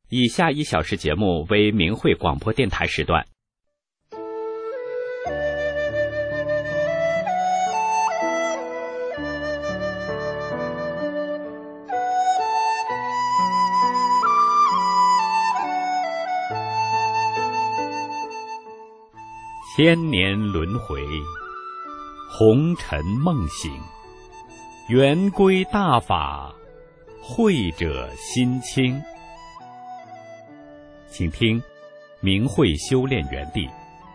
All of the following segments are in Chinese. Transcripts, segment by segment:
以下1小时节目为明慧广播电台时段。千年轮回，红尘梦醒，圆归大法，慧者心清。请听明慧修炼园地。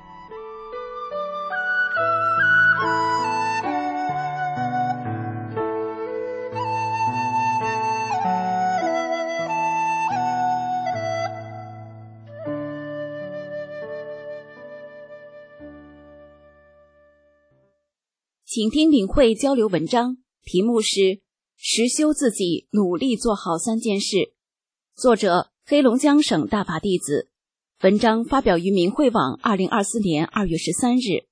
请听领会交流文章，题目是实修自己，努力做好3件事。作者黑龙江省大法弟子，文章发表于明慧网2024年2月13日。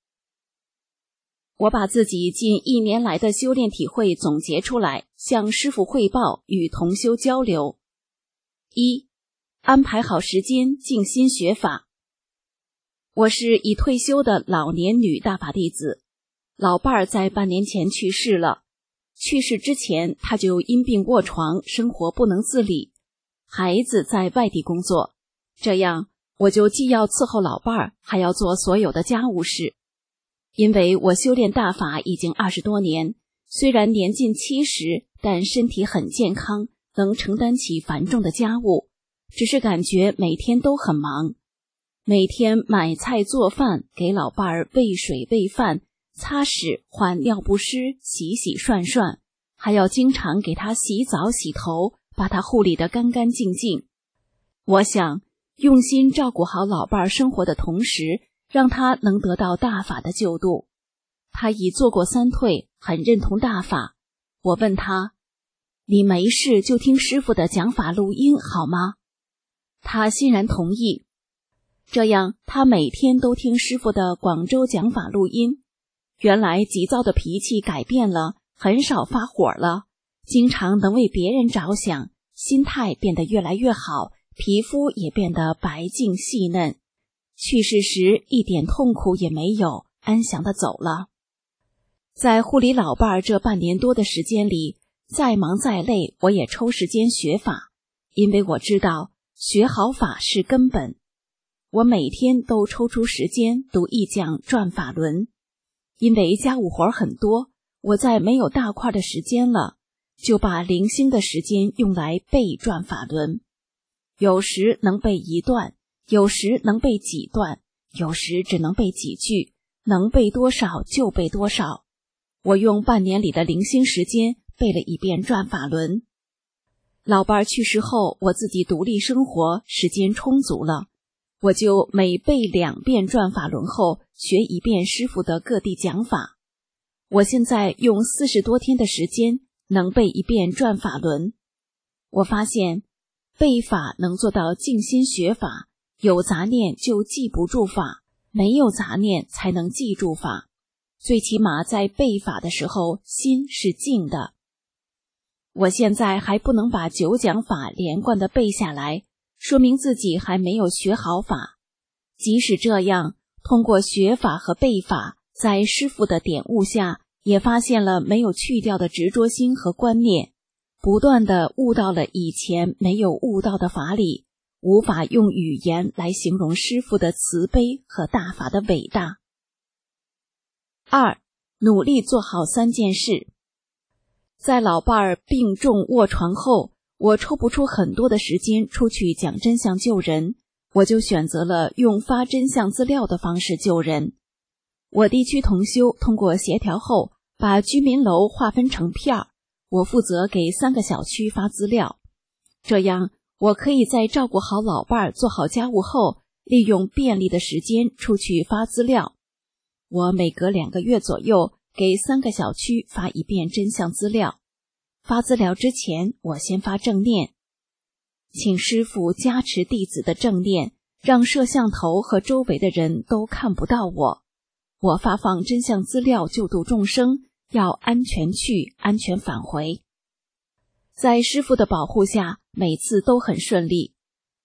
我把自己近1年来的修炼体会总结出来，向师父汇报，与同修交流。1. 安排好时间，静心学法。我是已退休的老年女大法弟子，老伴儿在半年前去世了。去世之前，他就因病卧床，生活不能自理，孩子在外地工作，这样我就既要伺候老伴儿，还要做所有的家务事。因为我修炼大法已经20多年，虽然年近70，但身体很健康，能承担起繁重的家务，只是感觉每天都很忙。每天买菜做饭，给老伴儿喂水喂饭，擦屎换尿不湿，洗洗涮涮，还要经常给他洗澡洗头，把他护理得干干净净。我想用心照顾好老伴儿生活的同时，让他能得到大法的救度。他已做过3退，很认同大法。我问他，你没事就听师父的讲法录音好吗？他欣然同意。这样他每天都听师父的广州讲法录音，原来急躁的脾气改变了，很少发火了，经常能为别人着想，心态变得越来越好，皮肤也变得白净细嫩。去世时一点痛苦也没有，安详地走了。在护理老伴儿这半年多的时间里，再忙再累，我也抽时间学法，因为我知道学好法是根本。我每天都抽出时间读一讲转法轮，因为家务活很多，我在没有大块的时间了，就把零星的时间用来背转法轮。有时能背1段，有时能背几段，有时只能背几句，能背多少就背多少。我用半年里的零星时间背了1遍转法轮。老伴儿去世后，我自己独立生活，时间充足了，我就每背2遍转法轮后，学1遍师父的各地讲法。我现在用40多天的时间能背1遍转法轮。我发现背法能做到静心学法，有杂念就记不住法，没有杂念才能记住法。最起码在背法的时候，心是静的。我现在还不能把9讲法连贯地背下来，说明自己还没有学好法。即使这样，通过学法和背法，在师父的点悟下，也发现了没有去掉的执着心和观念，不断地悟到了以前没有悟到的法理，无法用语言来形容师父的慈悲和大法的伟大。2. 努力做好3件事。在老伴儿病重卧床后，我抽不出很多的时间出去讲真相救人，我就选择了用发真相资料的方式救人。我地区同修通过协调后，把居民楼划分成片儿，我负责给3个小区发资料。这样我可以在照顾好老伴儿做好家务后，利用便利的时间出去发资料。我每隔2个月左右给3个小区发1遍真相资料。发资料之前，我先发正念，请师父加持弟子的正念，让摄像头和周围的人都看不到我。我发放真相资料救度众生，要安全去，安全返回。在师父的保护下，每次都很顺利。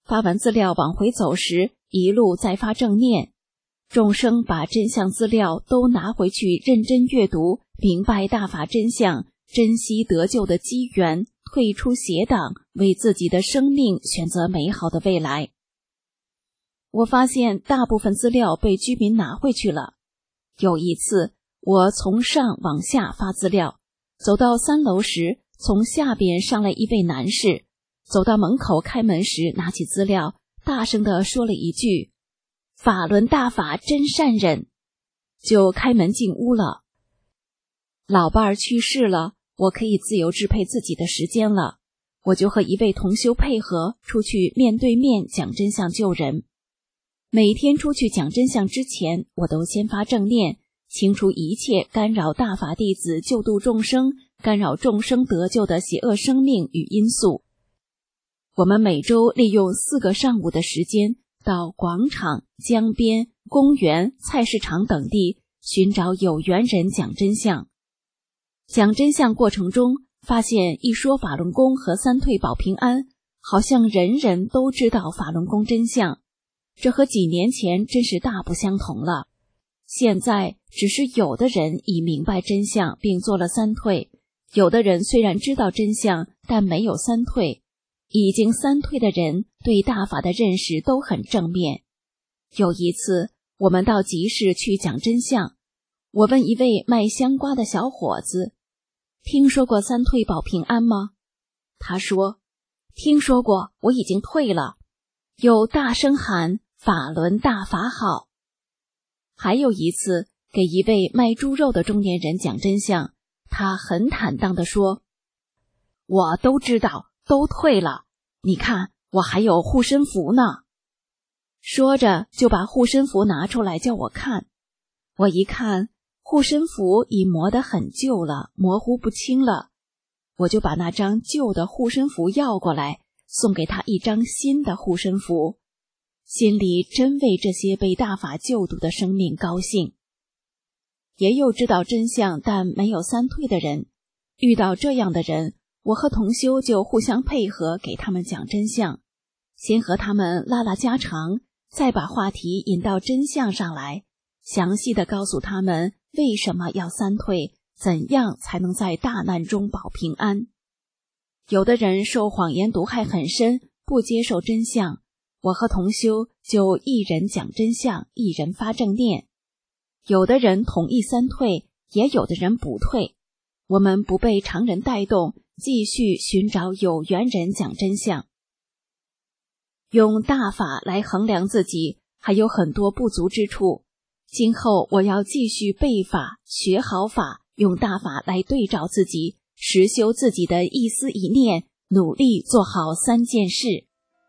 发完资料往回走时，一路在发正念。众生把真相资料都拿回去认真阅读，明白大法真相，珍惜得救的机缘，退出邪党，为自己的生命选择美好的未来。我发现大部分资料被居民拿回去了。有一次，我从上往下发资料，走到3楼时，从下边上来一位男士，走到门口开门时，拿起资料，大声地说了一句：“法轮大法真善忍”，就开门进屋了。老伴儿去世了，我可以自由支配自己的时间了，我就和一位同修配合，出去面对面讲真相救人。每天出去讲真相之前，我都先发正念，清除一切干扰大法弟子救度众生、干扰众生得救的邪恶生命与因素。我们每周利用4个上午的时间，到广场、江边、公园、菜市场等地寻找有缘人讲真相。讲真相过程中，发现一说法轮功和三退保平安，好像人人都知道法轮功真相，这和几年前真是大不相同了。现在只是有的人已明白真相并做了三退，有的人虽然知道真相，但没有三退。已经三退的人对大法的认识都很正面。有一次，我们到集市去讲真相，我问一位卖香瓜的小伙子：“听说过三退保平安吗？”他说：“听说过，我已经退了。”又大声喊：“法轮大法好！”还有一次，给一位卖猪肉的中年人讲真相，他很坦荡地说：“我都知道，都退了，你看我还有护身符呢。”说着就把护身符拿出来叫我看。我一看，护身符已磨得很旧了，模糊不清了，我就把那张旧的护身符要过来，送给他一张新的护身符，心里真为这些被大法救度的生命高兴。也有知道真相但没有三退的人，遇到这样的人，我和同修就互相配合，给他们讲真相，先和他们拉拉家常，再把话题引到真相上来，详细的告诉他们为什么要三退，怎样才能在大难中保平安。有的人受谎言毒害很深，不接受真相，我和同修就一人讲真相，一人发正念。有的人同意三退，也有的人不退，我们不被常人带动，继续寻找有缘人讲真相。用大法来衡量自己还有很多不足之处，今后我要继续背法，学好法，用大法来对照自己，实修自己的一思一念，努力做好3件事。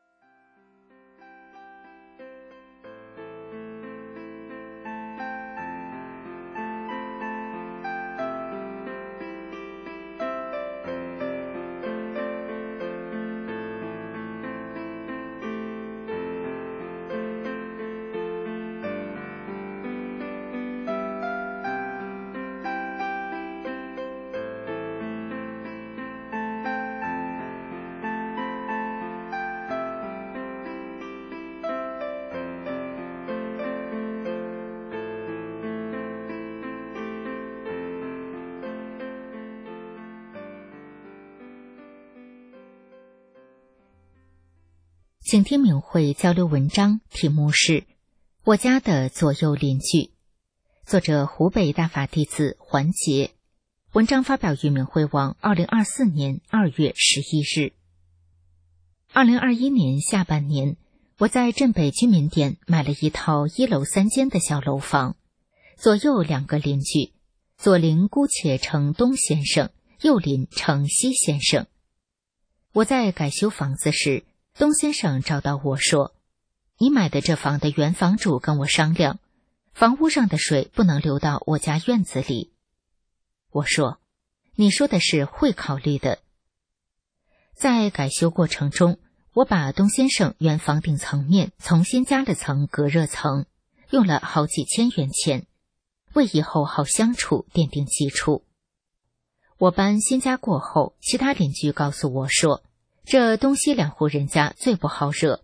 请听明慧交流文章，题目是《我家的左右邻居》，作者湖北大法弟子环节。文章发表于明慧网2024年2月11日。2021年下半年，我在镇北居民点买了一套1楼3间的小楼房，左右2个邻居，左邻姑且称东先生，右邻称西先生。我在改修房子时，东先生找到我说：“你买的这房的原房主跟我商量，房屋上的水不能流到我家院子里。”我说：“你说的是会考虑的。”在改修过程中，我把东先生原房顶层面重新加了层隔热层，用了好几千元钱，为以后好相处奠定基础。我搬新家过后，其他邻居告诉我说，这东西2户人家最不好惹，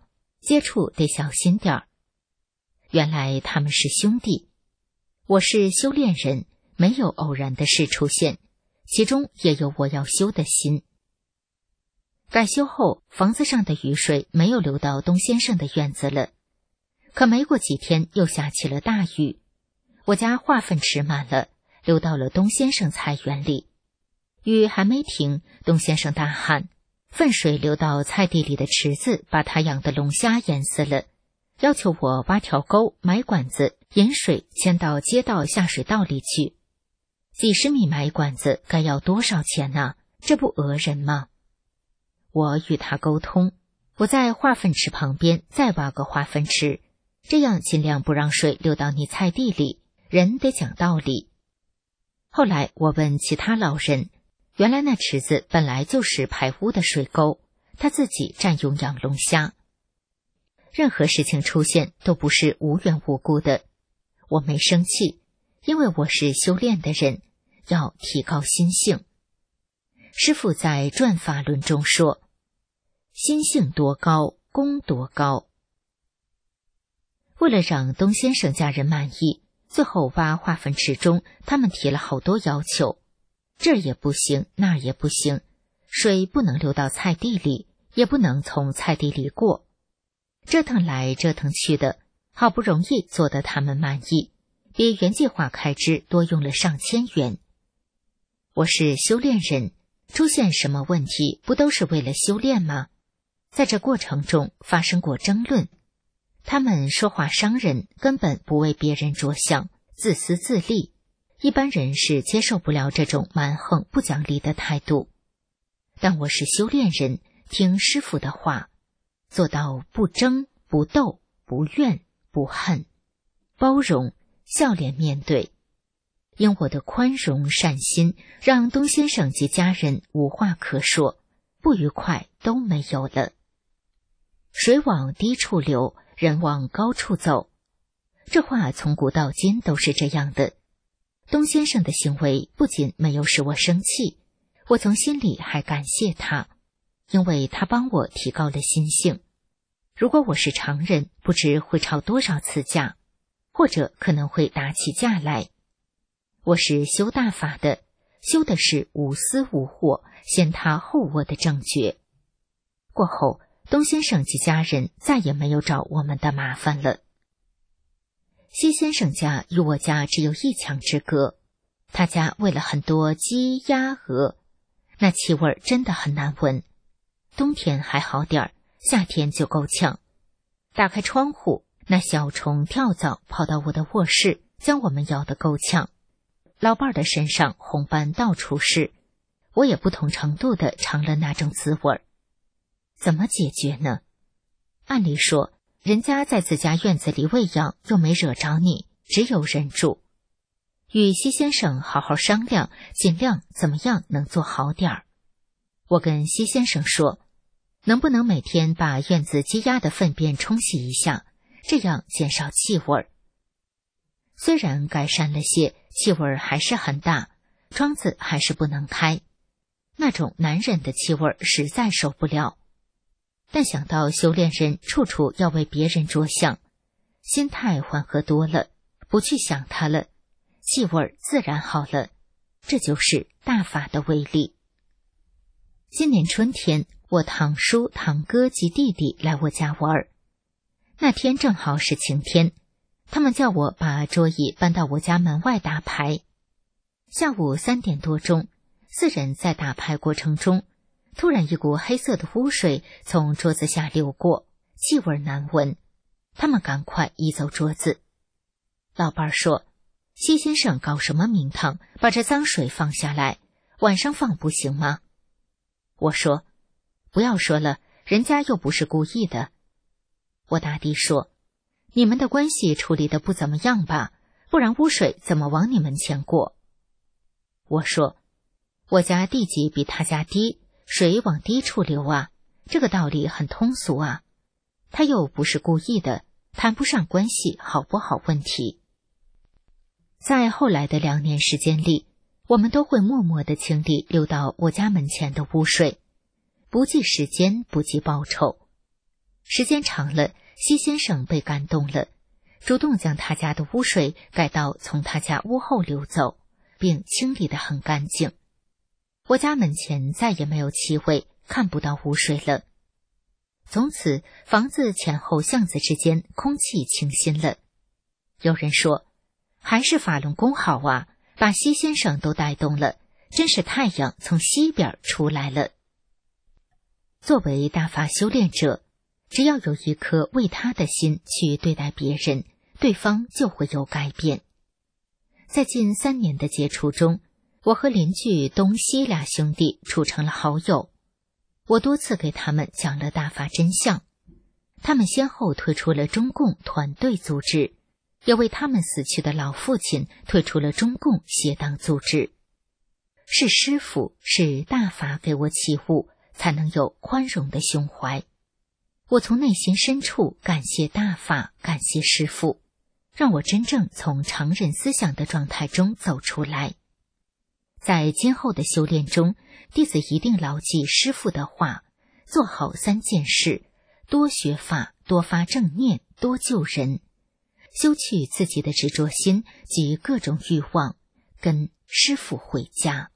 接触得小心点儿。原来他们是兄弟。我是修炼人，没有偶然的事出现，其中也有我要修的心。改修后，房子上的雨水没有流到东先生的院子了。可没过几天，又下起了大雨，我家化粪池满了，流到了东先生菜园里。雨还没停，东先生大喊：粪水流到菜地里的池子，把他养的龙虾淹死了，要求我挖条沟，埋管子，引水迁到街道下水道里去。几十米埋管子，该要多少钱呢？这不讹人吗？我与他沟通，我在化粪池旁边再挖个化粪池，这样尽量不让水流到你菜地里，人得讲道理。后来我问其他老人，原来那池子本来就是排污的水沟，他自己占用养龙虾。任何事情出现都不是无缘无故的，我没生气，因为我是修炼的人，要提高心性。师父在《转法论》中说，心性多高，功多高。为了让东先生家人满意，最后挖化粪池中，他们提了好多要求，这儿也不行，那儿也不行，水不能流到菜地里，也不能从菜地里过。折腾来折腾去的，好不容易做得他们满意，比原计划开支多用了上千元。我是修炼人，出现什么问题不都是为了修炼吗？在这过程中发生过争论，他们说话伤人，根本不为别人着想，自私自利。一般人是接受不了这种蛮横不讲理的态度。但我是修炼人，听师父的话，做到不争、不斗、不怨、不恨，包容、笑脸面对。因我的宽容善心，让东先生及家人无话可说，不愉快都没有了。水往低处流，人往高处走，这话从古到今都是这样的。东先生的行为不仅没有使我生气，我从心里还感谢他，因为他帮我提高了心性。如果我是常人，不知会吵多少次架，或者可能会打起架来。我是修大法的，修的是无私无惑，先他后我的正觉。过后，东先生及家人再也没有找我们的麻烦了。西先生家与我家只有1墙之隔，他家喂了很多鸡、鸭、鹅，那气味真的很难闻。冬天还好点儿，夏天就够呛。打开窗户，那小虫跳蚤跑到我的卧室，将我们咬得够呛。老伴儿的身上红斑到处是，我也不同程度地尝了那种滋味。怎么解决呢？按理说，人家在自家院子里喂养，又没惹着你，只有忍住。与西先生好好商量，尽量怎么样能做好点儿。我跟西先生说，能不能每天把院子鸡鸭的粪便冲洗一下，这样减少气味。虽然改善了些，气味还是很大，窗子还是不能开，那种难忍的气味实在受不了。但想到修炼人处处要为别人着想，心态缓和多了，不去想它了，气味自然好了。这就是大法的威力。今年春天，我堂叔、堂哥及弟弟来我家玩，那天正好是晴天，他们叫我把桌椅搬到我家门外打牌。下午3点多钟，4人在打牌过程中，突然一股黑色的污水从桌子下流过，气味难闻，他们赶快移走桌子。老伴儿说，西先生搞什么名堂，把这脏水放下来，晚上放不行吗？我说，不要说了，人家又不是故意的。我大弟说，你们的关系处理得不怎么样吧，不然污水怎么往你门前过？我说，我家地基比他家低，水往低处流啊，这个道理很通俗啊。他又不是故意的，谈不上关系好不好问题。在后来的2年时间里，我们都会默默地清理流到我家门前的污水，不计时间，不计报酬。 时间长了，西先生被感动了，主动将他家的污水改到从他家屋后流走，并清理得很干净。我家门前再也没有气味，看不到污水了。从此，房子前后巷子之间空气清新了。有人说，还是法轮功好啊，把西先生都带动了，真是太阳从西边出来了。作为大法修炼者，只要有一颗为他的心去对待别人，对方就会有改变。在近3年的接触中，我和邻居东西俩兄弟处成了好友。我多次给他们讲了大法真相，他们先后退出了中共团队组织，也为他们死去的老父亲退出了中共邪党组织。是师父，是大法给我启悟，才能有宽容的胸怀。我从内心深处感谢大法，感谢师父，让我真正从常人思想的状态中走出来。在今后的修炼中，弟子一定牢记师父的话，做好3件事：多学法，多发正念，多救人，修去自己的执着心及各种欲望，跟师父回家。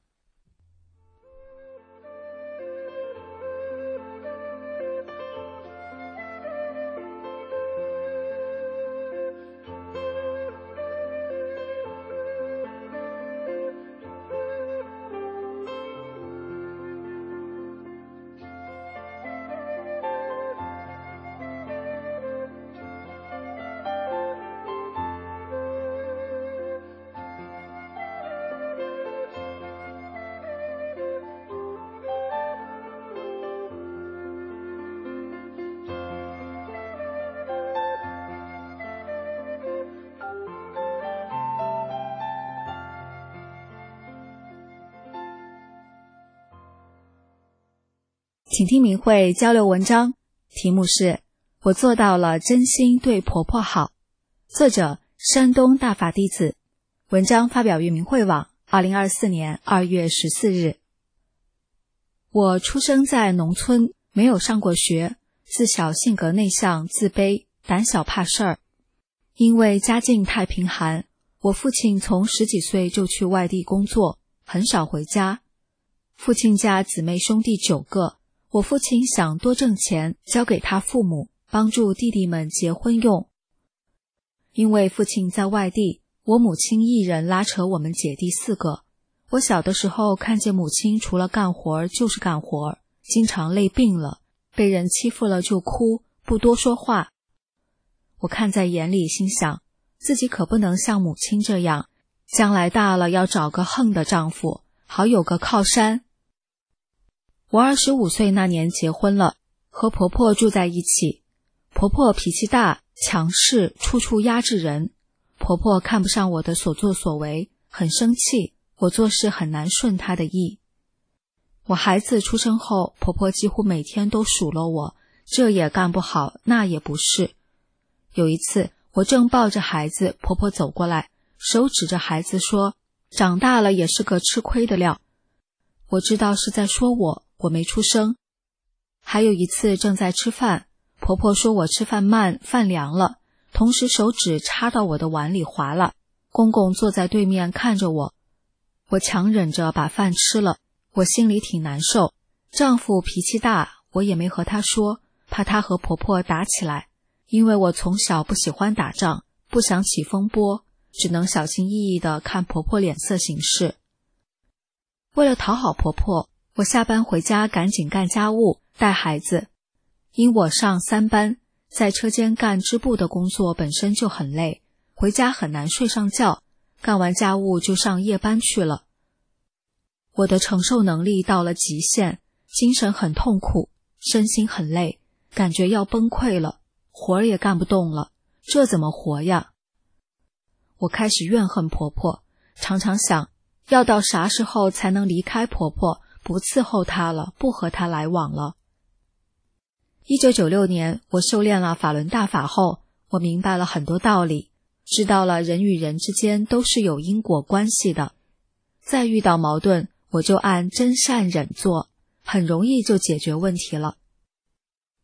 请听明慧交流文章，题目是我做到了真心对婆婆好，作者山东大法弟子，文章发表于明慧网2024年2月14日。我出生在农村，没有上过学，自小性格内向、自卑、胆小怕事儿。因为家境太贫寒，我父亲从10几岁就去外地工作，很少回家。父亲家姊妹兄弟9个，我父亲想多挣钱交给他父母，帮助弟弟们结婚用。因为父亲在外地，我母亲一人拉扯我们姐弟4个。我小的时候看见母亲除了干活就是干活，经常累病了，被人欺负了就哭，不多说话。我看在眼里，心想自己可不能像母亲这样，将来大了要找个横的丈夫，好有个靠山。我25岁那年结婚了，和婆婆住在一起。婆婆脾气大，强势，处处压制人。婆婆看不上我的所作所为，很生气，我做事很难顺她的意。我孩子出生后，婆婆几乎每天都数落我，这也干不好，那也不是。有一次，我正抱着孩子，婆婆走过来，手指着孩子说，长大了也是个吃亏的料。我知道是在说我没出声。还有一次正在吃饭，婆婆说我吃饭慢，饭凉了，同时手指插到我的碗里滑了。公公坐在对面看着我，我强忍着把饭吃了，我心里挺难受。丈夫脾气大，我也没和他说，怕他和婆婆打起来。因为我从小不喜欢打仗，不想起风波，只能小心翼翼地看婆婆脸色行事。为了讨好婆婆，我下班回家赶紧干家务，带孩子。因我上3班，在车间干织布的工作本身就很累，回家很难睡上觉，干完家务就上夜班去了。我的承受能力到了极限，精神很痛苦，身心很累，感觉要崩溃了，活儿也干不动了，这怎么活呀？我开始怨恨婆婆，常常想，要到啥时候才能离开婆婆，不伺候她了，不和她来往了。1996年，我修炼了法轮大法后，我明白了很多道理，知道了人与人之间都是有因果关系的。再遇到矛盾，我就按真善忍做，很容易就解决问题了。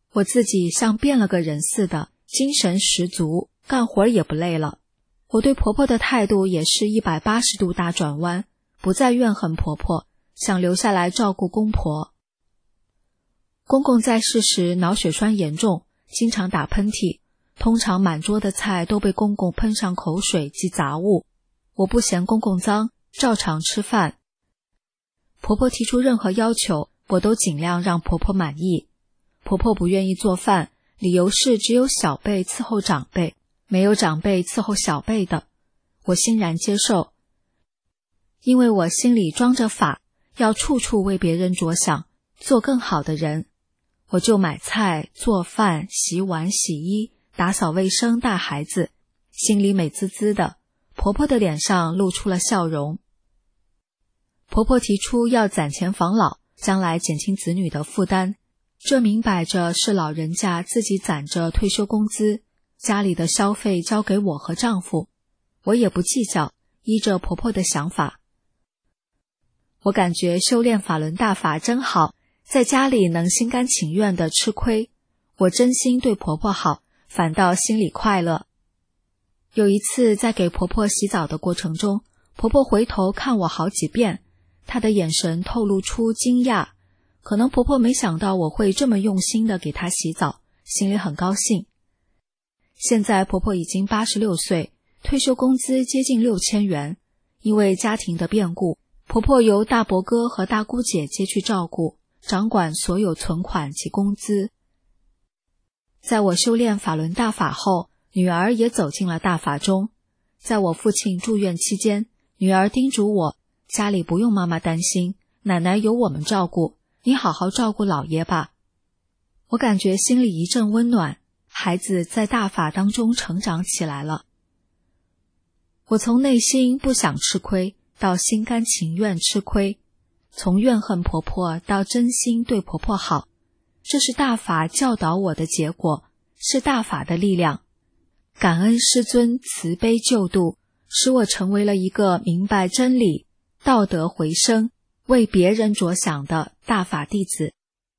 我自己像变了个人似的，精神十足，干活也不累了。我对婆婆的态度也是180度大转弯，不再怨恨婆婆，想留下来照顾公婆。公公在世时脑血栓严重，经常打喷嚏，通常满桌的菜都被公公喷上口水及杂物。我不嫌公公脏，照常吃饭。婆婆提出任何要求，我都尽量让婆婆满意。婆婆不愿意做饭，理由是只有小辈伺候长辈，没有长辈伺候小辈的。我欣然接受，因为我心里装着法，要处处为别人着想，做更好的人。我就买菜、做饭、洗碗、洗衣、打扫卫生、带孩子，心里美滋滋的。婆婆的脸上露出了笑容。婆婆提出要攒钱防老，将来减轻子女的负担，这明摆着是老人家自己攒着退休工资，家里的消费交给我和丈夫。我也不计较，依着婆婆的想法。我感觉修炼法轮大法真好，在家里能心甘情愿地吃亏。我真心对婆婆好，反倒心里快乐。有一次在给婆婆洗澡的过程中，婆婆回头看我好几遍，她的眼神透露出惊讶，可能婆婆没想到我会这么用心地给她洗澡，心里很高兴。现在婆婆已经86岁，退休工资接近6000元。因为家庭的变故，婆婆由大伯哥和大姑姐接去照顾，掌管所有存款及工资。在我修炼法轮大法后，女儿也走进了大法中。在我父亲住院期间，女儿叮嘱我，家里不用妈妈担心，奶奶由我们照顾，你好好照顾姥爷吧。我感觉心里一阵温暖，孩子在大法当中成长起来了。我从内心不想吃亏，到心甘情愿吃亏，从怨恨婆婆到真心对婆婆好，这是大法教导我的结果，是大法的力量。感恩师尊慈悲救度，使我成为了一个明白真理、道德回升、为别人着想的大法弟子。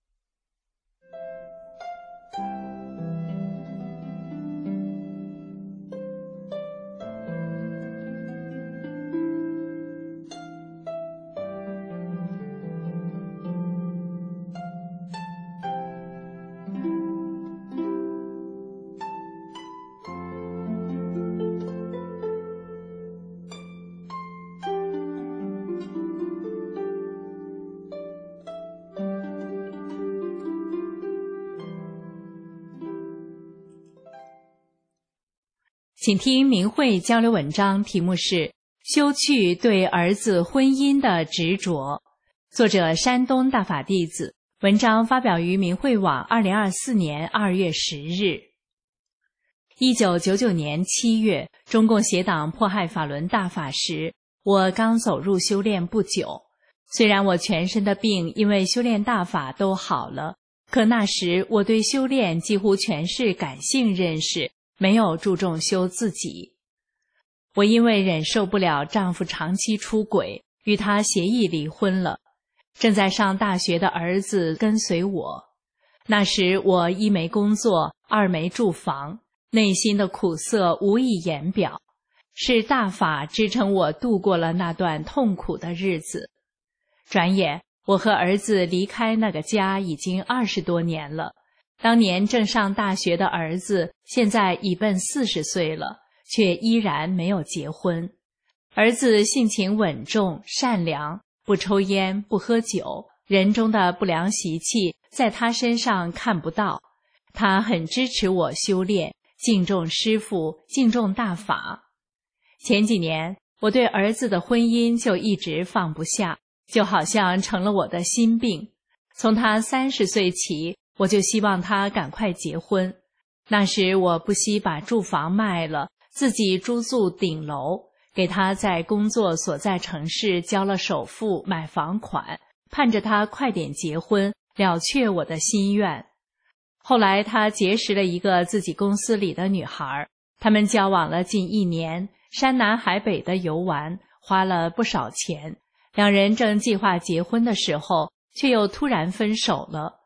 请听明慧交流文章，题目是修去对儿子婚姻的执着，作者山东大法弟子，文章发表于明慧网2024年2月10日。1999年7月，中共邪党迫害法轮大法时，我刚走入修炼不久。虽然我全身的病因为修炼大法都好了，可那时我对修炼几乎全是感性认识，没有注重修自己。我因为忍受不了丈夫长期出轨，与他协议离婚了。正在上大学的儿子跟随我。那时我一没工作，二没住房，内心的苦涩无以言表。是大法支撑我度过了那段痛苦的日子。转眼，我和儿子离开那个家已经20多年了。当年正上大学的儿子，现在已奔40岁了，却依然没有结婚。儿子性情稳重、善良，不抽烟，不喝酒，人中的不良习气在他身上看不到。他很支持我修炼，敬重师父，敬重大法。前几年，我对儿子的婚姻就一直放不下，就好像成了我的心病。从他30岁起，我就希望他赶快结婚。那时我不惜把住房卖了，自己租住顶楼，给他在工作所在城市交了首付买房款，盼着他快点结婚，了却我的心愿。后来他结识了一个自己公司里的女孩，他们交往了近1年，山南海北的游玩，花了不少钱。两人正计划结婚的时候，却又突然分手了。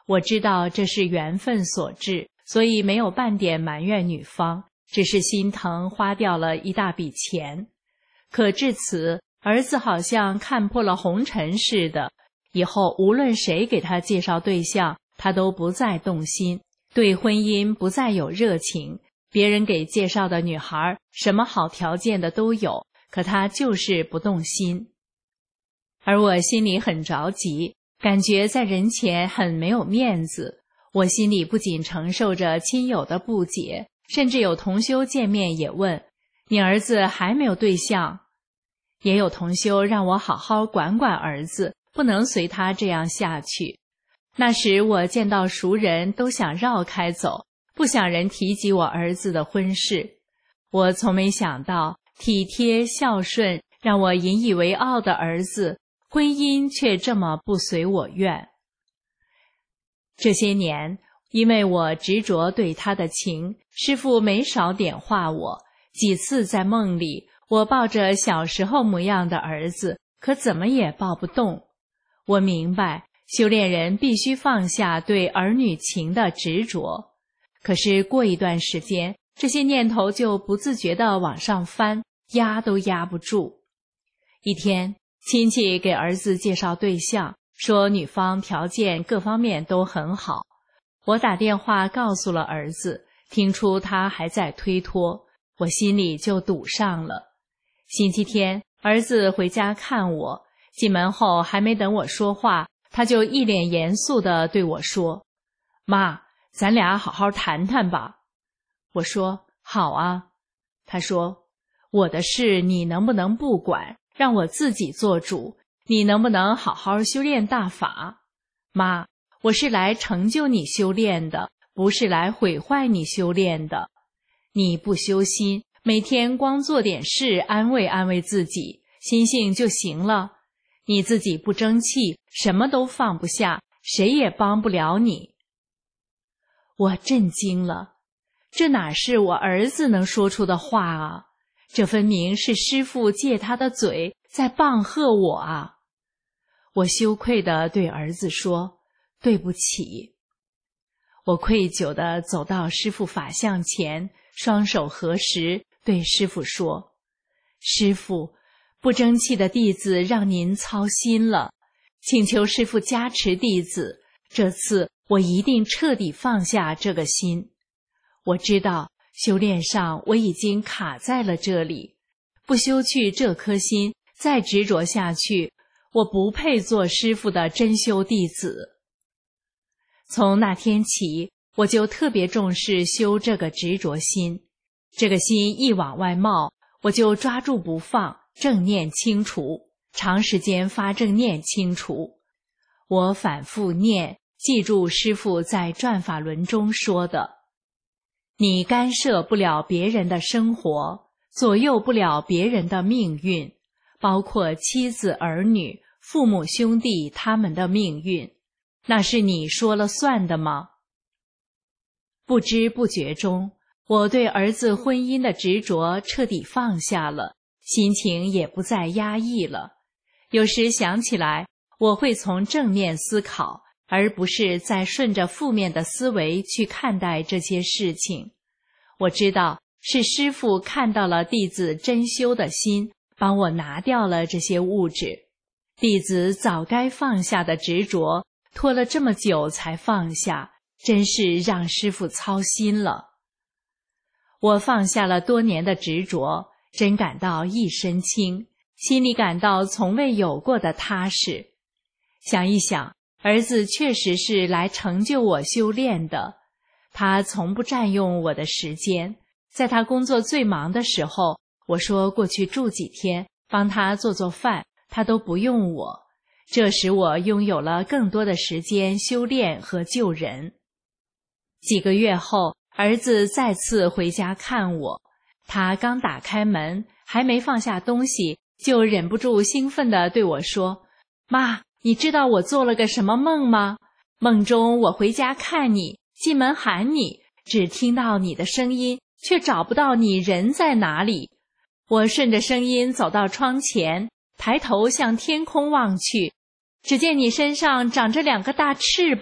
我知道这是缘分所致，所以没有半点埋怨女方，只是心疼花掉了一大笔钱。可至此，儿子好像看破了红尘似的，以后无论谁给他介绍对象，他都不再动心，对婚姻不再有热情。别人给介绍的女孩什么好条件的都有，可他就是不动心。而我心里很着急，感觉在人前很没有面子。我心里不仅承受着亲友的不解，甚至有同修见面也问，你儿子还没有对象？也有同修让我好好管管儿子，不能随他这样下去。那时我见到熟人都想绕开走，不想人提及我儿子的婚事。我从没想到体贴孝顺让我引以为傲的儿子，婚姻却这么不随我愿。这些年，因为我执着对他的情，师父没少点化我。几次在梦里，我抱着小时候模样的儿子，可怎么也抱不动。我明白，修炼人必须放下对儿女情的执着。可是过一段时间，这些念头就不自觉地往上翻，压都压不住。一天，亲戚给儿子介绍对象，说女方条件各方面都很好。我打电话告诉了儿子，听出他还在推脱，我心里就堵上了。星期天，儿子回家看我，进门后还没等我说话，他就一脸严肃地对我说，妈，咱俩好好谈谈吧。我说，好啊。他说，我的事你能不能不管，让我自己做主？你能不能好好修炼大法？妈，我是来成就你修炼的，不是来毁坏你修炼的。你不修心，每天光做点事安慰安慰自己，心性就行了。你自己不争气，什么都放不下，谁也帮不了你。我震惊了，这哪是我儿子能说出的话啊？这分明是师父借他的嘴在棒喝我啊！我羞愧地对儿子说，对不起。我愧疚地走到师父法像前，双手合十，对师父说，师父，不争气的弟子让您操心了，请求师父加持弟子，这次我一定彻底放下这个心。我知道修炼上我已经卡在了这里，不修去这颗心，再执着下去，我不配做师父的真修弟子。从那天起，我就特别重视修这个执着心。这个心一往外冒，我就抓住不放，正念清除，长时间发正念清除。我反复念，记住师父在转法轮中说的，你干涉不了别人的生活，左右不了别人的命运，包括妻子儿女、父母兄弟他们的命运，那是你说了算的吗？不知不觉中，我对儿子婚姻的执着彻底放下了，心情也不再压抑了。有时想起来，我会从正面思考，而不是再顺着负面的思维去看待这些事情。我知道是师父看到了弟子真修的心，帮我拿掉了这些物质。弟子早该放下的执着，拖了这么久才放下，真是让师父操心了。我放下了多年的执着，真感到一身轻，心里感到从未有过的踏实。想一想，儿子确实是来成就我修炼的，他从不占用我的时间。在他工作最忙的时候，我说过去住几天，帮他做做饭，他都不用我。这使我拥有了更多的时间修炼和救人。几个月后，儿子再次回家看我，他刚打开门，还没放下东西，就忍不住兴奋地对我说，妈，你知道我做了个什么梦吗？梦中我回家看你，进门喊你，只听到你的声音，却找不到你人在哪里。我顺着声音走到窗前，抬头向天空望去，只见你身上长着2个大翅膀，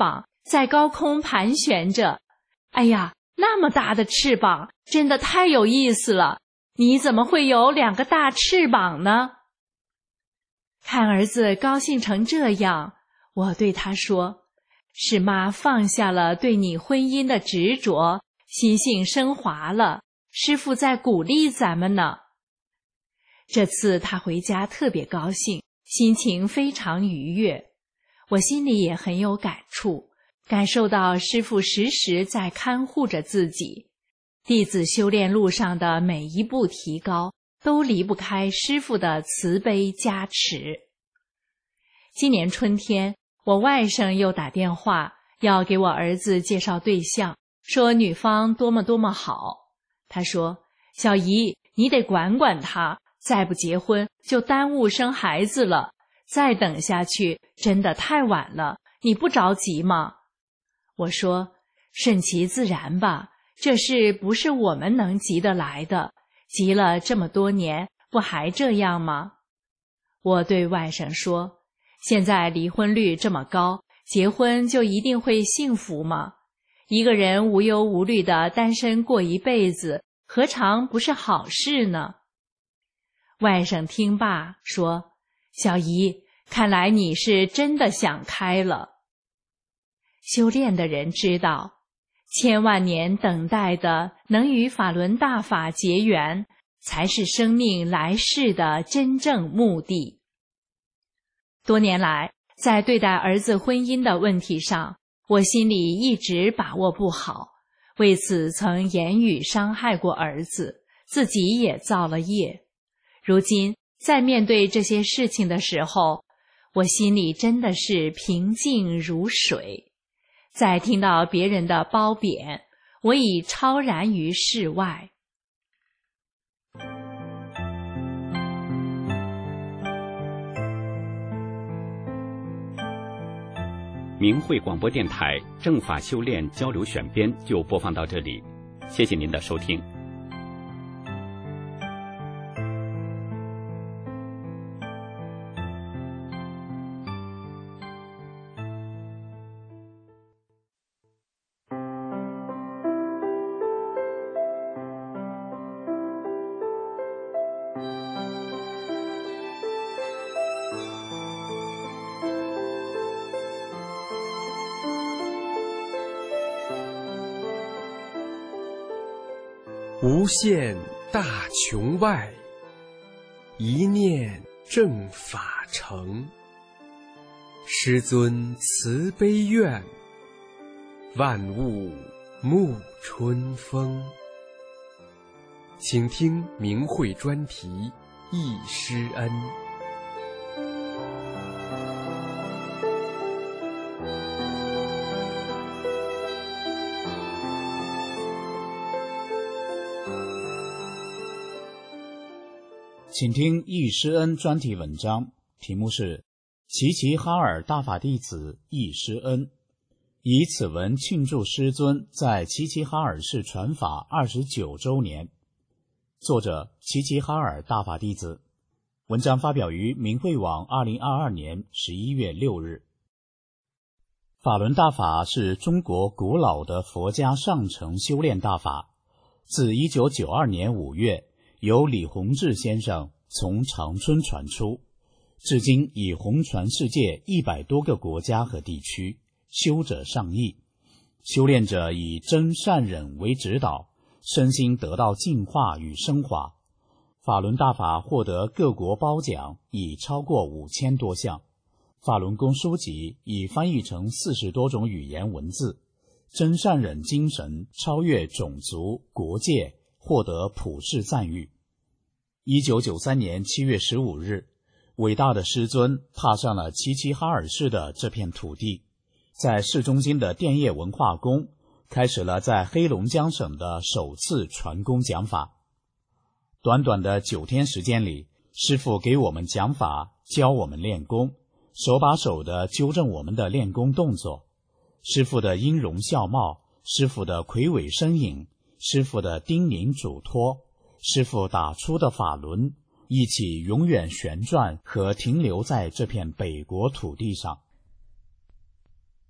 在高空盘旋着。哎呀，那么大的翅膀，真的太有意思了！你怎么会有2个大翅膀呢？看儿子高兴成这样，我对他说，是妈放下了对你婚姻的执着，心性升华了，师父在鼓励咱们呢。这次他回家特别高兴，心情非常愉悦，我心里也很有感触，感受到师父时时在看护着自己，弟子修炼路上的每一步提高，都离不开师父的慈悲加持。今年春天，我外甥又打电话要给我儿子介绍对象，说女方多么多么好。他说，小姨，你得管管他，再不结婚就耽误生孩子了，再等下去真的太晚了，你不着急吗？我说，顺其自然吧，这事不是我们能急得来的，急了这么多年，不还这样吗？我对外甥说，现在离婚率这么高，结婚就一定会幸福吗？一个人无忧无虑的单身过一辈子，何尝不是好事呢？外甥听罢说，小姨，看来你是真的想开了。修炼的人知道，千万年等待的能与法轮大法结缘，才是生命来世的真正目的。多年来，在对待儿子婚姻的问题上，我心里一直把握不好，为此曾言语伤害过儿子，自己也造了业。如今在面对这些事情的时候，我心里真的是平静如水。在听到别人的褒贬，我已超然于世外。 明慧广播电台正法修炼交流选编就播放到这里，谢谢您的收听。 无限大穹外，一念正法成。师尊慈悲愿，万物沐春风。请听明慧专题《忆师恩》。 请听忆师恩专题文章，题目是齐齐哈尔大法弟子忆师恩，以此文庆祝师尊在齐齐哈尔市传法29周年。作者齐齐哈尔大法弟子。文章发表于明慧网2022年11月6日。法轮大法是中国古老的佛家上乘修炼大法，自1992年5月由李洪志先生从长春传出，至今已红传世界100多个国家和地区，修者上亿，修炼者以真善忍为指导，身心得到净化与升华。法轮大法获得各国褒奖已超过5000多项，法轮功书籍已翻译成40多种语言文字，真善忍精神超越种族国界，获得普世赞誉。1993年7月15日，伟大的师尊踏上了齐齐哈尔市的这片土地，在市中心的电业文化宫开始了在黑龙江省的首次传功讲法。短短的9天时间里，师父给我们讲法，教我们练功，手把手地纠正我们的练功动作。师父的音容笑貌，师父的魁伟身影，师父的叮咛嘱托，师父打出的法轮，一起永远旋转和停留在这片北国土地上。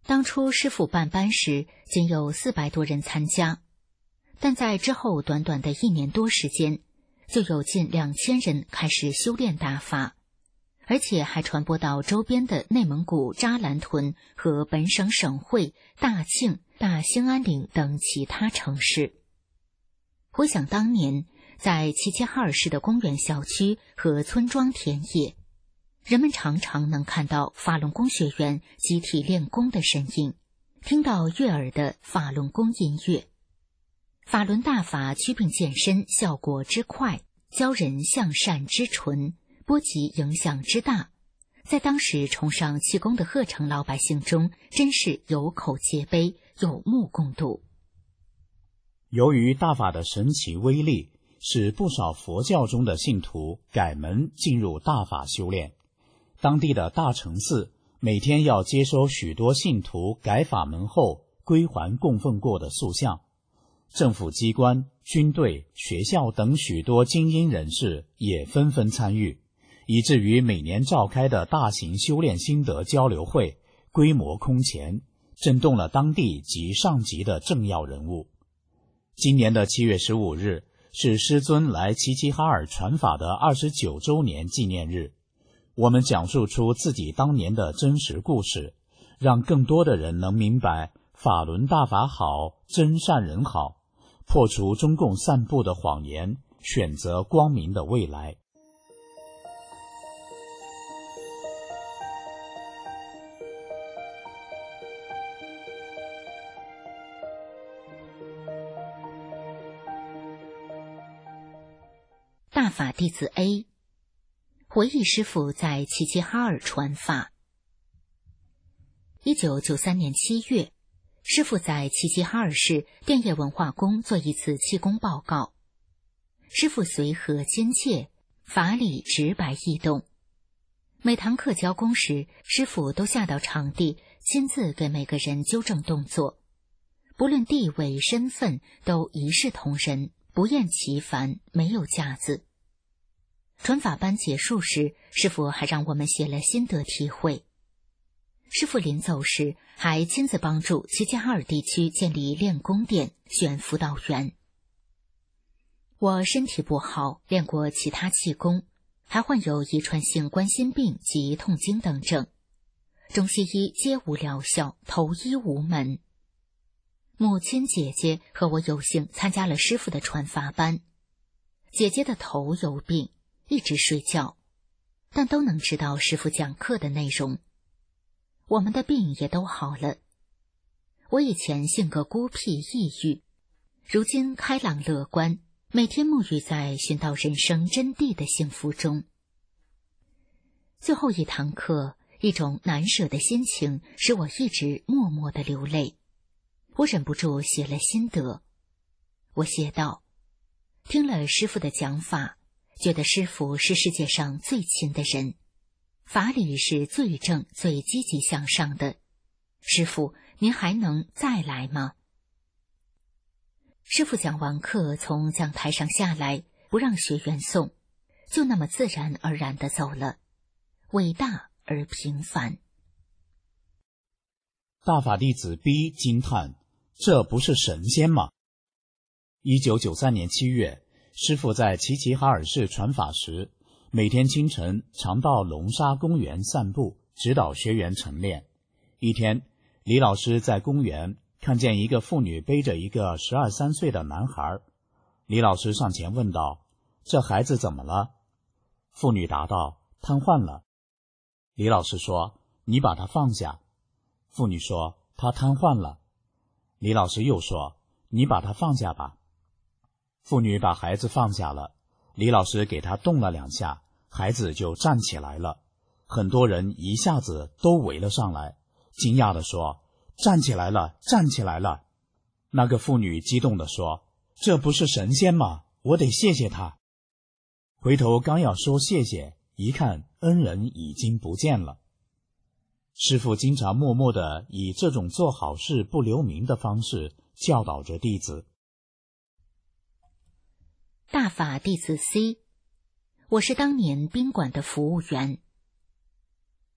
当初师父办班时，仅有400多人参加，但在之后短短的1年多时间，就有近2000人开始修炼大法，而且还传播到周边的内蒙古扎兰屯和本省省会大庆、大兴安岭等其他城市。回想当年，在齐齐哈尔市的公园小区和村庄田野，人们常常能看到法轮功学员集体练功的身影，听到悦耳的法轮功音乐。法轮大法祛病健身效果之快，教人向善之纯，波及影响之大，在当时崇尚气功的鹤城老百姓中，真是有口皆碑，有目共睹。 由于大法的神奇威力，使不少佛教中的信徒改门进入大法修炼。当地的大乘寺每天要接收许多信徒改法门后归还供奉过的塑像。政府机关、军队、学校等许多精英人士也纷纷参与，以至于每年召开的大型修炼心得交流会规模空前，震动了当地及上级的政要人物。今年的7月15日是师尊来齐齐哈尔传法的29周年纪念日。我们讲述出自己当年的真实故事，让更多的人能明白法轮大法好，真善人好，破除中共散布的谎言，选择光明的未来。 大法弟子 A 回忆师父在齐齐哈尔传法。1993年7月，师父在齐齐哈尔市电业文化宫做一次气功报告。师父随和亲切，法理直白易懂。每堂课教功时，师父都下到场地，亲自给每个人纠正动作，不论地位身份，都一视同仁，不厌其烦，没有架子。传法班结束时，师父还让我们写了心得体会。师父临走时还亲自帮助齐齐哈尔地区建立练功店，选辅导员。我身体不好，练过其他气功，还患有遗传性冠心病及痛经等症，中西医皆无疗效，投医无门。母亲、姐姐和我有幸参加了师父的传法班。姐姐的头有病，一直睡觉，但都能知道师父讲课的内容。我们的病也都好了。我以前性格孤僻抑郁，如今开朗乐观，每天沐浴在寻到人生真谛的幸福中。最后一堂课，一种难舍的心情使我一直默默地流泪。我忍不住写了心得。我写道：听了师父的讲法，觉得师父是世界上最亲的人，法理是最正最积极向上的。师父，您还能再来吗？师父讲完课从讲台上下来，不让学员送，就那么自然而然地走了，伟大而平凡。 大法弟子 B 惊叹：这不是神仙吗？1993年7月，师父在齐齐哈尔市传法时，每天清晨常到龙沙公园散步，指导学员晨练。一天，李老师在公园看见一个妇女背着一个12、13岁的男孩。李老师上前问道：这孩子怎么了？妇女答道：瘫痪了。李老师说：你把他放下。妇女说：他瘫痪了。李老师又说：你把他放下吧。妇女把孩子放下了，李老师给他动了2下，孩子就站起来了。很多人一下子都围了上来，惊讶地说：站起来了，站起来了。那个妇女激动地说：这不是神仙吗？我得谢谢他。回头刚要说谢谢，一看恩人已经不见了。师父经常默默地以这种做好事不留名的方式教导着弟子。 大法弟子 C， 我是当年宾馆的服务员。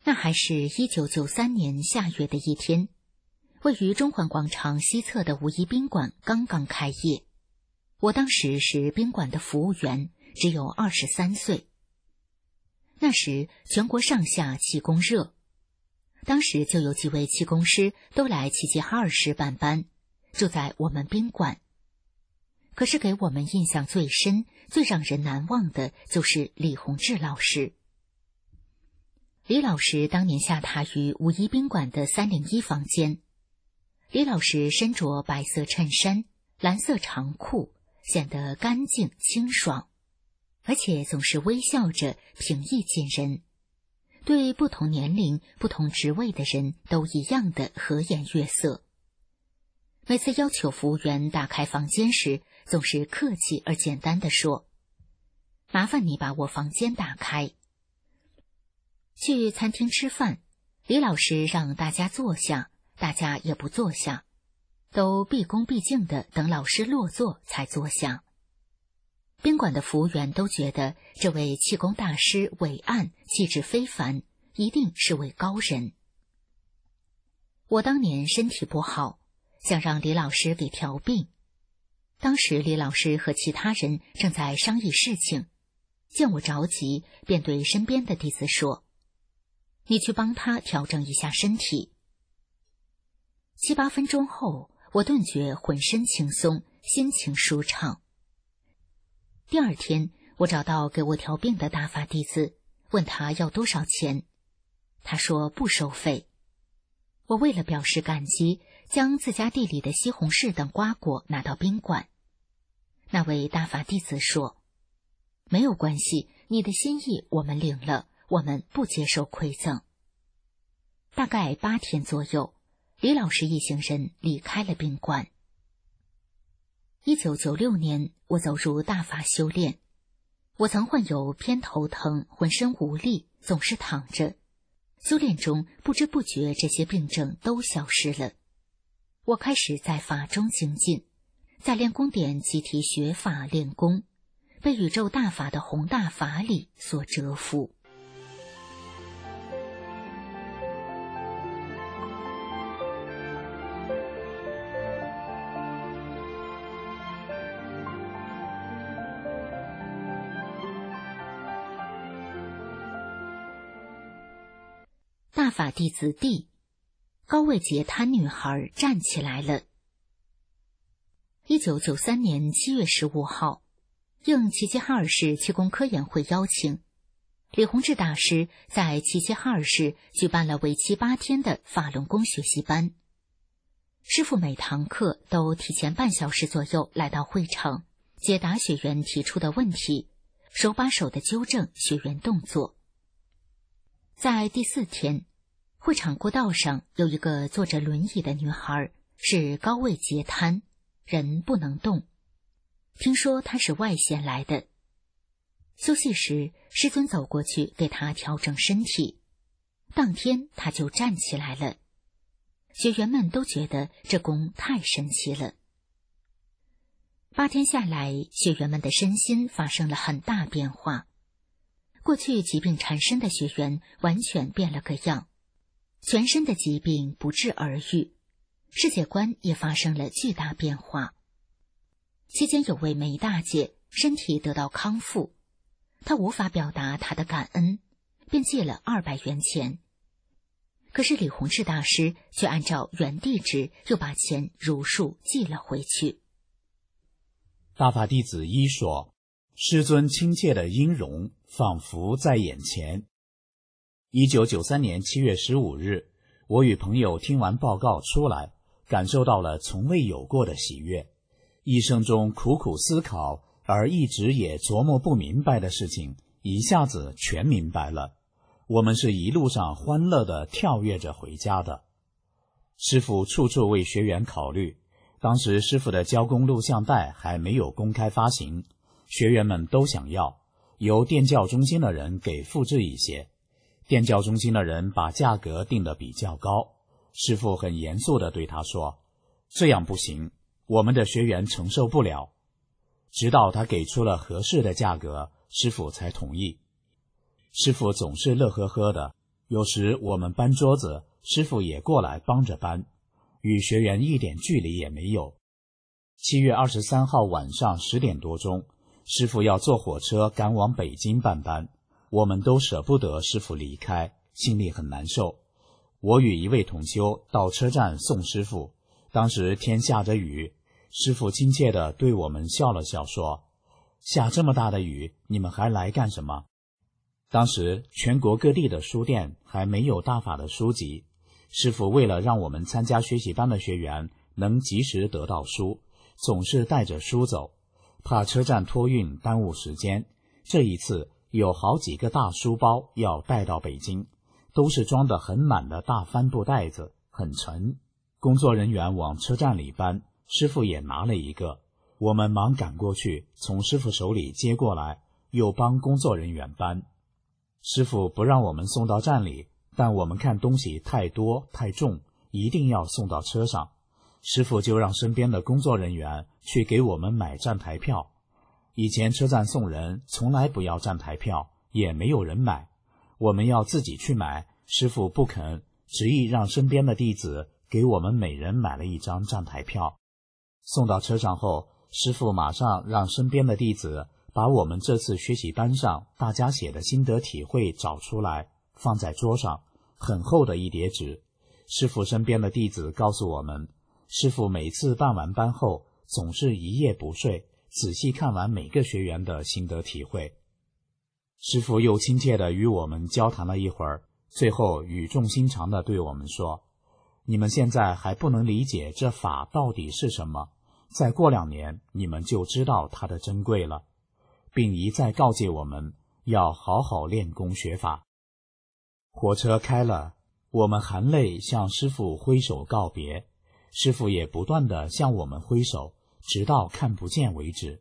那还是1993年夏月的一天，位于中环广场西侧的五一宾馆刚刚开业。我当时是宾馆的服务员，只有23岁。那时全国上下气功热，当时就有几位气功师都来齐齐哈尔市办班，住在我们宾馆。可是给我们印象最深、最让人难忘的就是李洪志老师。李老师当年下榻于五一宾馆的301房间。李老师身着白色衬衫、蓝色长裤，显得干净清爽，而且总是微笑着，平易近人，对不同年龄、不同职位的人都一样的和颜悦色。每次要求服务员打开房间时，总是客气而简单地说：“麻烦你把我房间打开。”去餐厅吃饭，李老师让大家坐下，大家也不坐下，都毕恭毕敬地等老师落座才坐下。宾馆的服务员都觉得这位气功大师伟岸，气质非凡，一定是位高人。我当年身体不好，想让李老师给调病。当时李老师和其他人正在商议事情，见我着急，便对身边的弟子说：“你去帮他调整一下身体。”7、8分钟后，我顿觉浑身轻松，心情舒畅。第二天，我找到给我调病的大法弟子，问他要多少钱。他说不收费。我为了表示感激，将自家地里的西红柿等瓜果拿到宾馆。那位大法弟子说：“没有关系，你的心意我们领了，我们不接受馈赠。”大概8天左右，李老师一行人离开了宾馆。1996年，我走入大法修炼。我曾患有偏头疼，浑身无力，总是躺着。修炼中不知不觉这些病症都消失了。我开始在法中精进，在练功点集体学法练功，被宇宙大法的宏大法理所折服。大法弟子D，高位截瘫女孩站起来了。1993年7月15号，应齐齐哈尔市气功科研会邀请，李洪志大师在齐齐哈尔市举办了为期8天的法轮功学习班。师父每堂课都提前半小时左右来到会场，解答学员提出的问题，手把手地纠正学员动作。在第4天，会场过道上有一个坐着轮椅的女孩，是高位截瘫，人不能动。听说她是外县来的。休息时，师尊走过去给她调整身体，当天她就站起来了。学员们都觉得这功太神奇了。8天下来，学员们的身心发生了很大变化。过去疾病缠身的学员完全变了个样，全身的疾病不治而愈，世界观也发生了巨大变化。期间有位梅大姐身体得到康复，她无法表达她的感恩，便借了200元钱。可是李洪志大师却按照原地址又把钱如数寄了回去。 大法弟子一说，师尊亲切的音容仿佛在眼前。1993年7月15日，我与朋友听完报告出来，感受到了从未有过的喜悦。一生中苦苦思考而一直也琢磨不明白的事情，一下子全明白了。我们是一路上欢乐地跳跃着回家的。师父处处为学员考虑，当时师父的教功录像带还没有公开发行，学员们都想要，由电教中心的人给复制一些。电教中心的人把价格定得比较高，师父很严肃地对他说：“这样不行，我们的学员承受不了。”直到他给出了合适的价格，师父才同意。师父总是乐呵呵的， 有时我们搬桌子，师傅也过来帮着搬，与学员一点距离也没有。7月23号晚上10点多钟，师傅要坐火车赶往北京办班，我们都舍不得师傅离开，心里很难受。我与一位同修到车站送师傅，当时天下着雨，师傅亲切地对我们笑了笑说：下这么大的雨，你们还来干什么？当时全国各地的书店还没有大法的书籍，师傅为了让我们参加学习班的学员能及时得到书，总是带着书走，怕车站托运耽误时间。这一次有好几个大书包要带到北京，都是装得很满的大帆布袋子，很沉。工作人员往车站里搬，师傅也拿了一个，我们忙赶过去，从师傅手里接过来，又帮工作人员搬。师傅不让我们送到站里，但我们看东西太多太重，一定要送到车上。师傅就让身边的工作人员去给我们买站台票。以前车站送人从来不要站台票，也没有人买，我们要自己去买，师傅不肯，执意让身边的弟子给我们每人买了一张站台票。送到车上后，师傅马上让身边的弟子把我们这次学习班上大家写的心得体会找出来，放在桌上，很厚的一叠纸。师傅身边的弟子告诉我们，师傅每次办完班后总是一夜不睡，仔细看完每个学员的心得体会。师傅又亲切地与我们交谈了一会儿，最后语重心长地对我们说：你们现在还不能理解这法到底是什么，再过2年你们就知道它的珍贵了，并一再告诫我们要好好练功学法。火车开了，我们含泪向师父挥手告别，师父也不断地向我们挥手，直到看不见为止。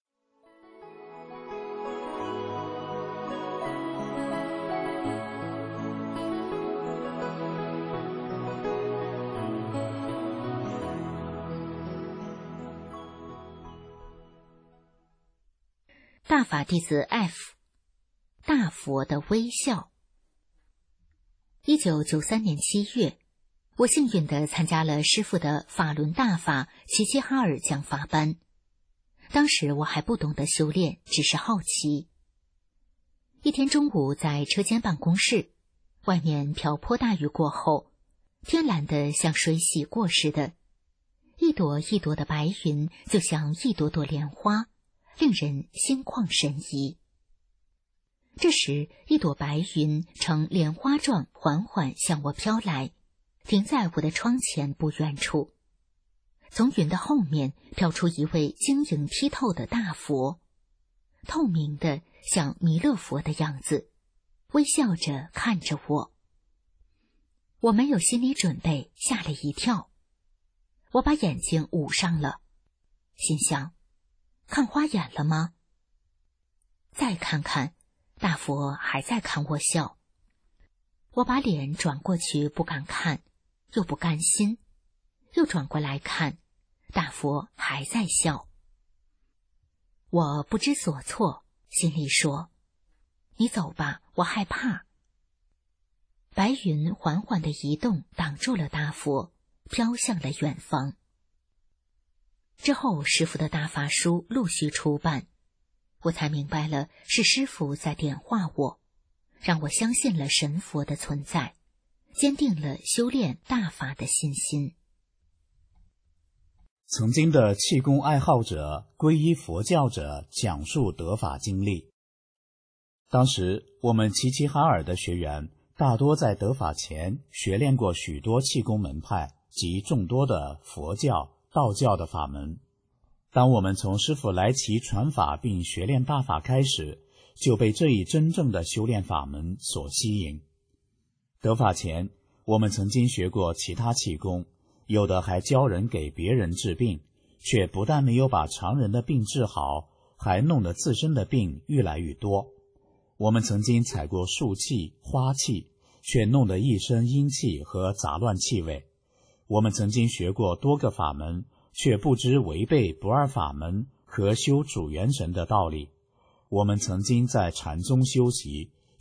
大法弟子 F， 大佛的微笑。1993年7月，我幸运地参加了师父的法轮大法齐齐哈尔讲法班。当时我还不懂得修炼，只是好奇。一天中午在车间办公室，外面瓢泼大雨过后，天蓝得像水洗过似的，一朵一朵的白云就像一朵朵莲花，令人心旷神怡。这时，一朵白云呈莲花状缓缓向我飘来，停在我的窗前不远处。从云的后面飘出一位晶莹剔透的大佛，透明的像弥勒佛的样子，微笑着看着我。我没有心理准备，吓了一跳。我把眼睛捂上了，心想，看花眼了吗？再看看，大佛还在看我笑。我把脸转过去，不敢看，又不甘心，又转过来看，大佛还在笑。我不知所措，心里说：你走吧，我害怕。白云缓缓的移动，挡住了大佛，飘向了远方。之后师父的大法书陆续出版，我才明白了是师父在点化我，让我相信了神佛的存在，坚定了修炼大法的信心。 曾经的气功爱好者、皈依佛教者讲述得法经历。当时我们齐齐哈尔的学员大多在得法前学练过许多气功门派及众多的佛教、道教的法门。当我们从师父来齐传法并学练大法开始，就被这一真正的修炼法门所吸引。得法前，我们曾经学过其他气功，有的还教人给别人治病，却不但没有把常人的病治好，还弄得自身的病愈来愈多。我们曾经采过树气、花气，却弄得一身阴气和杂乱气味。我们曾经学过多个法门，却不知违背不二法门和修主元神的道理。我们曾经在禅宗修习，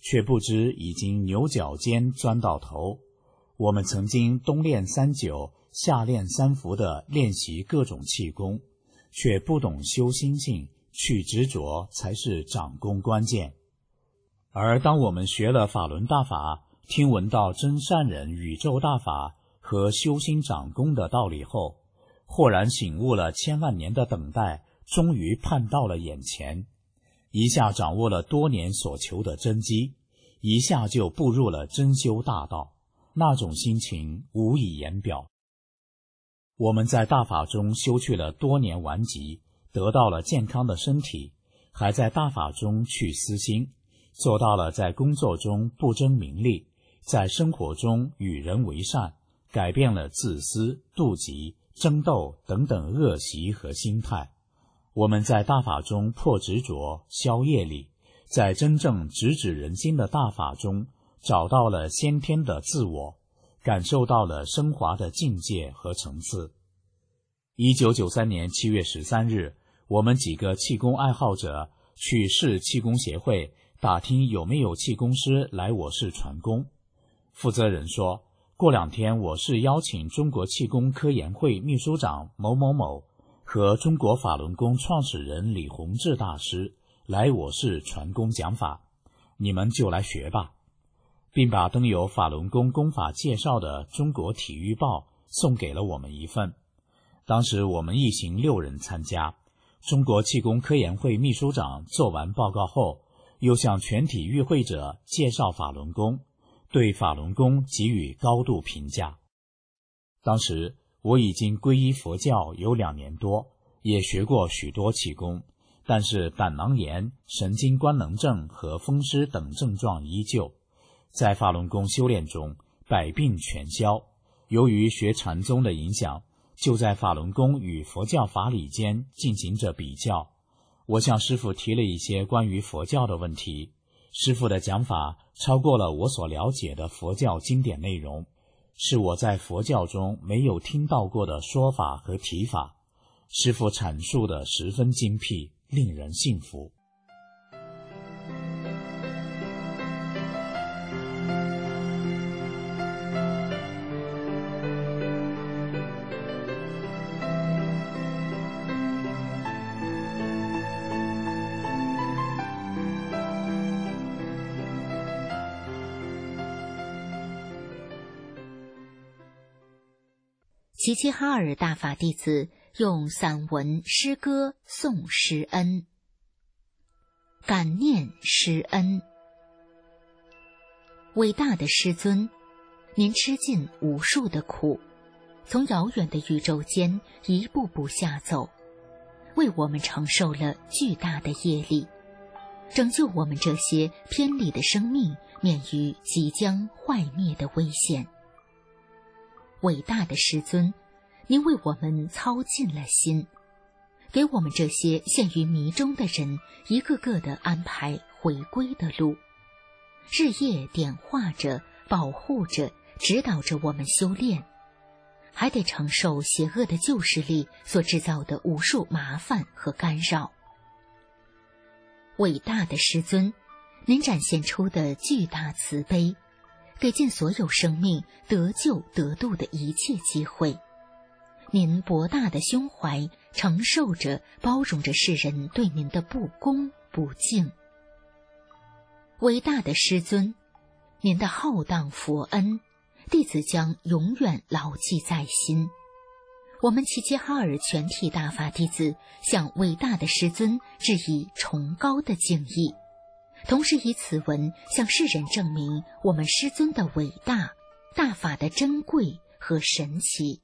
却不知已经牛角尖钻到头。我们曾经冬练3九，夏练3伏的练习各种气功，却不懂修心性，去执着才是掌功关键。而当我们学了法轮大法，听闻到真善人宇宙大法和修心掌功的道理后，豁然醒悟了千万年的等待，终于盼到了眼前，一下掌握了多年所求的真机，一下就步入了真修大道，那种心情无以言表。我们在大法中修去了多年顽疾，得到了健康的身体，还在大法中去私心，做到了在工作中不争名利，在生活中与人为善，改变了自私、妒忌、争斗等等恶习和心态。我们在大法中破执着、消业力，在真正直指人心的大法中找到了先天的自我，感受到了升华的境界和层次。1993年7月13日，我们几个气功爱好者去市气功协会打听有没有气功师来我市传功。负责人说，过2天我市邀请中国气功科研会秘书长某某某和中国法轮功创始人李洪志大师来我市传功讲法，你们就来学吧，并把登有法轮功功法介绍的中国体育报送给了我们一份。当时我们一行6人参加，中国气功科研会秘书长做完报告后，又向全体与会者介绍法轮功，对法轮功给予高度评价。当时我已经皈依佛教有2年多，也学过许多气功，但是胆囊炎、神经官能症和风湿等症状依旧。在法轮功修炼中，百病全消。由于学禅宗的影响，就在法轮功与佛教法理间进行着比较。我向师父提了一些关于佛教的问题，师父的讲法超过了我所了解的佛教经典内容，是我在佛教中没有听到过的说法和提法。师父阐述的十分精辟，令人信服。 齐齐哈尔大法弟子用散文诗歌颂师恩，感念师恩。伟大的师尊，您吃尽无数的苦，从遥远的宇宙间一步步下走，为我们承受了巨大的业力，拯救我们这些偏离的生命免于即将坏灭的危险。伟大的师尊，您为我们操尽了心，给我们这些陷于迷中的人一个个的安排回归的路，日夜点化着、保护着、指导着我们修炼，还得承受邪恶的旧势力所制造的无数麻烦和干扰。伟大的师尊，您展现出的巨大慈悲，给尽所有生命得救得度的一切机会。您博大的胸怀承受着、包容着世人对您的不恭不敬。伟大的师尊，您的浩荡佛恩，弟子将永远牢记在心。我们齐齐哈尔全体大法弟子向伟大的师尊致以崇高的敬意，同时以此文向世人证明我们师尊的伟大、大法的珍贵和神奇。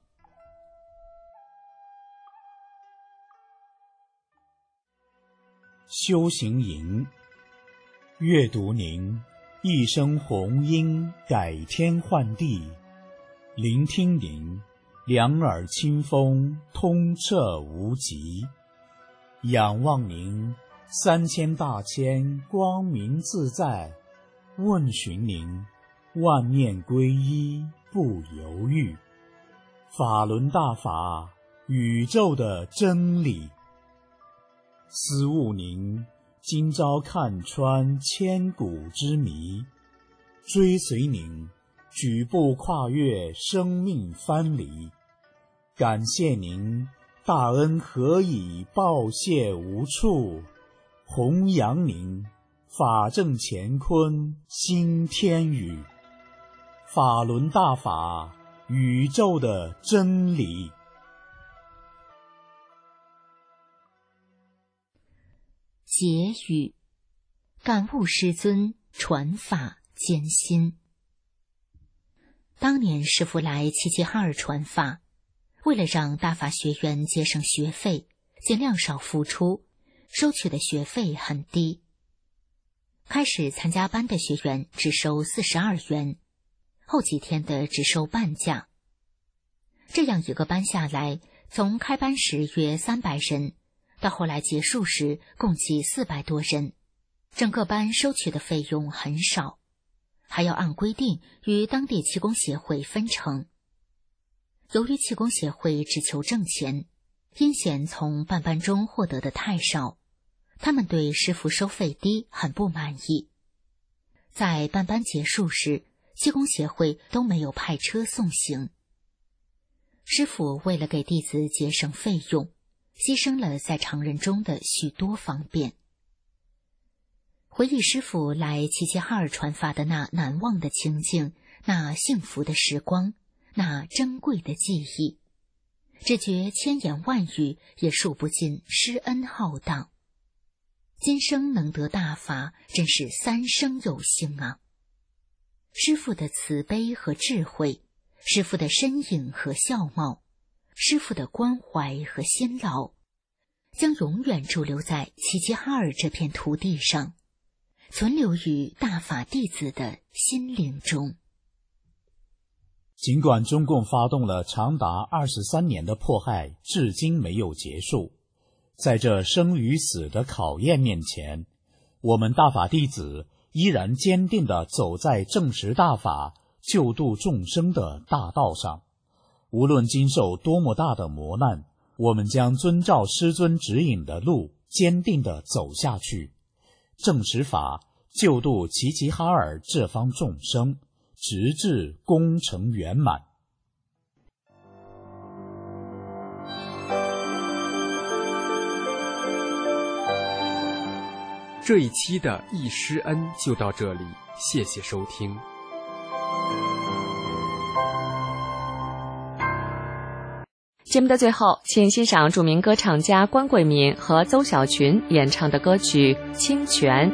修行营，阅读您，一声红音改天换地；聆听您，两耳清风通彻无极；仰望您，3000大千光明自在；问询您，万念归一不犹豫。法轮大法，宇宙的真理。思悟您， 今朝看穿千古之谜，追随您，举步跨越生命藩篱。感谢您，大恩何以报谢无处？弘扬您，法正乾坤新天宇。法轮大法，宇宙的真理。 结语：感悟师尊传法艰辛。当年师父来齐齐哈尔传法，为了让大法学员节省学费，尽量少付出，收取的学费很低。开始参加班的学员只收42元，后几天的只收半价。这样一个班下来，从开班时约300人，到后来结束时共计400多人，整个班收取的费用很少，还要按规定与当地气功协会分成。由于气功协会只求挣钱，因嫌从办班中获得的太少，他们对师父收费低很不满意。在办班结束时，气功协会都没有派车送行。师父为了给弟子节省费用，牺牲了在常人中的许多方便。回忆师父来齐齐哈尔传法的那难忘的情景，那幸福的时光，那珍贵的记忆，只觉千言万语也数不尽师恩浩荡。今生能得大法，真是三生有幸啊！师父的慈悲和智慧，师父的身影和相貌，师父的关怀和辛劳，将永远驻留在齐齐哈尔这片土地上，存留于大法弟子的心灵中。 尽管中共发动了长达23年的迫害，至今没有结束，在这生与死的考验面前，我们大法弟子依然坚定地走在正实大法、救度众生的大道上。无论经受多么大的磨难，我们将遵照师尊指引的路，坚定地走下去。正实法，救度齐齐哈尔这方众生，直至功成圆满。 这一期的易师恩就到这里，谢谢收听。 节目的最后，请欣赏著名歌唱家关桂敏和邹小群演唱的歌曲《清泉》。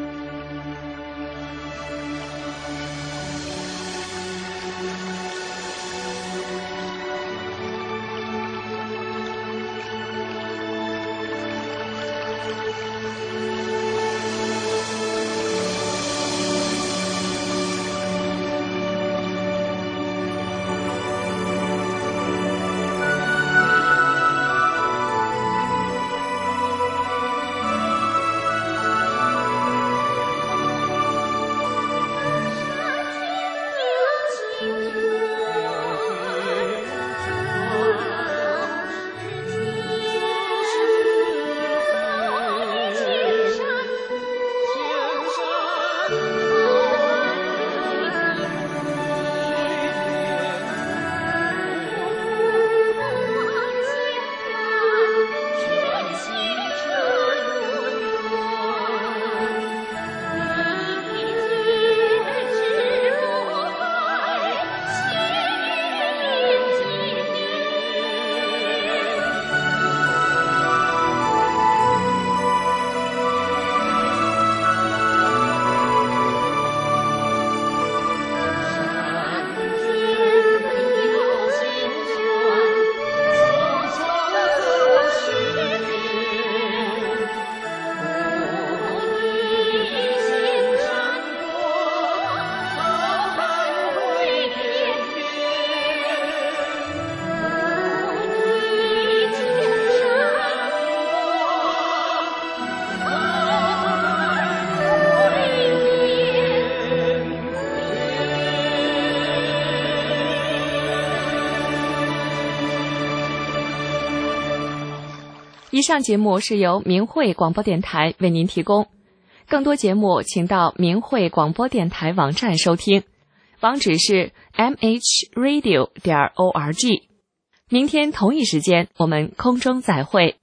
以上节目是由明慧广播电台为您提供。 更多节目请到明慧广播电台网站收听，网址是 mhradio.org。明天同一时间我们空中再会。